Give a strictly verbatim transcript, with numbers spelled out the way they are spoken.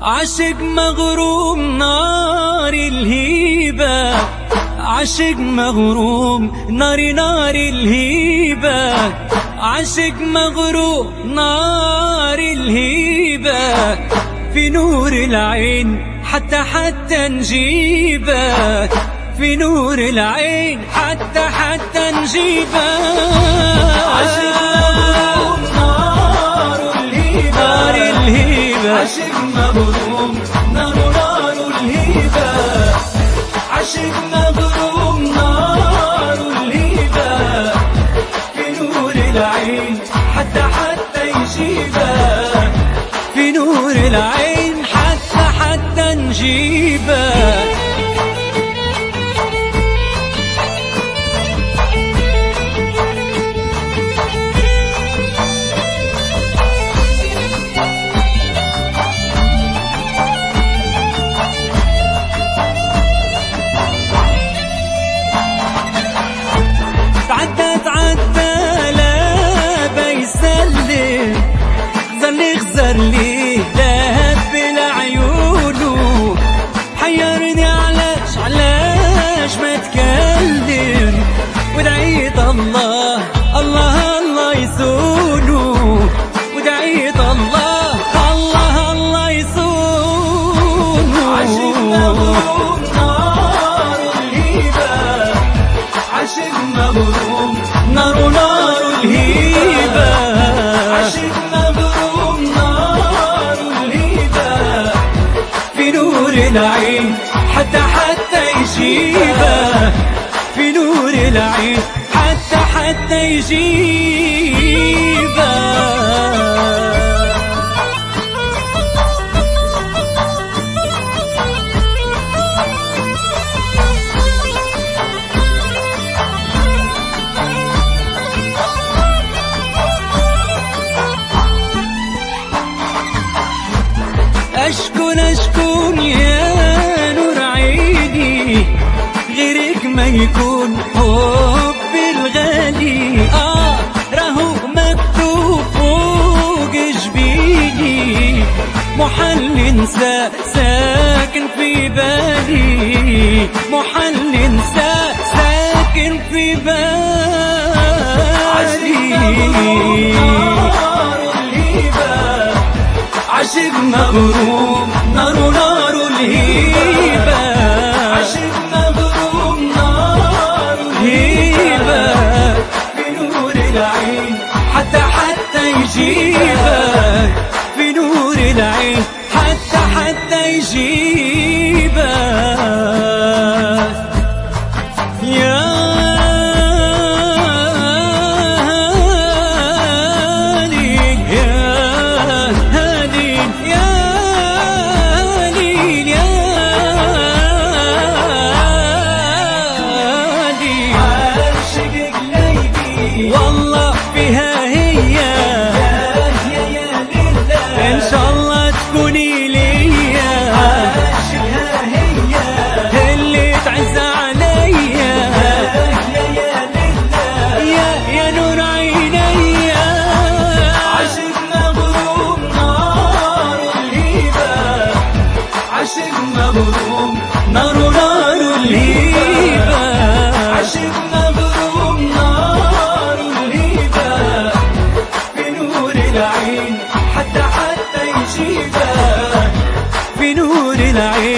عاشق مغروم نار الهيبة، عاشق مغروم نار نار الهيبة، عاشق مغروم نار الهيبة، في نور العين حتى حتى نجيبه، في نور العين حتى حتى نجيبه. عاشق مغروم نار الهيبة، نار الهيبة، عاشق مغروم نار نار الهيبة، عاشق مغروم نار الهيبة، في نور العين حتى حتى يجيبه، في نور العين حتى حتى نجيبه. تعدى تعدى لا بيسلم، غزر غزر لي ذهب بالعيونه، حيرني علاش علاش ما تكلم، ودعيت الله الله الله يسونه، ودعيت الله الله الله يسونه. عاشق مغروم نار الهيبة، عاشق مغروم نار نار الهيبة، عاشق مغروم نار الهيبة، في نور العين حتى حتى يجيبه، في نور العين حتى حتى يجيبه. أشكون أشكون يا نور عيني، غيرك ما يكون حبي الغالي، آه راهو مكتوب فوق جبيني، محل ننسى ساكن في بالي، محل ننسى ساكن في بالي. عاشق مغروم نار نار الهيبة، عاشق مغروم نار الهيبة، في نور العين حتى حتى يجيبه، في نور العين حتى حتى يجيبه. يا والله فيها هي إن شاء الله تكوني ليا، عاشقها هي اللي تعز عليا، يا يا نور عيني. عاشق مغروم نار الهيبة، عاشق مغروم نار نار الهيبة، عاشق مغروم نار الهيبة، في نور العين حتى حتى يجيبه، في نور العين